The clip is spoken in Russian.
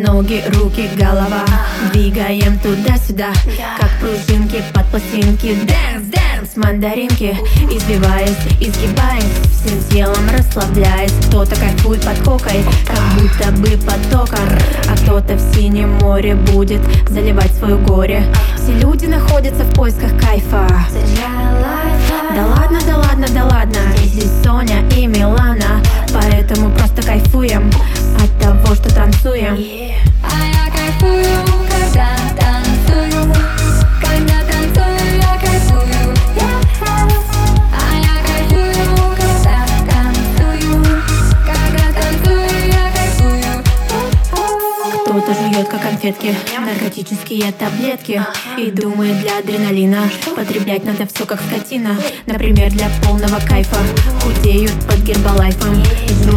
Ноги, руки, голова, двигаем туда-сюда, как пружинки под пластинки. Дэнс, дэнс, мандаринки, избиваясь, изгибаясь, всем телом расслабляясь. Кто-то кайфует под кокой, как будто бы потоком, а кто-то в синем море будет заливать свое горе. Все люди находятся в поисках кайфа. Да ладно, да ладно, да ладно, здесь Соня и Милана, поэтому просто кайфуем от того, что танцуем. А я кайфую, когда танцую. Когда танцую, я кайфую. А я кайфую, когда танцую. Когда танцую, я кайфую. Кто-то жует, как конфетки, наркотические таблетки, и думает, для адреналина потреблять надо все как скотина. Например, для полного кайфа худеют под гербалайфом.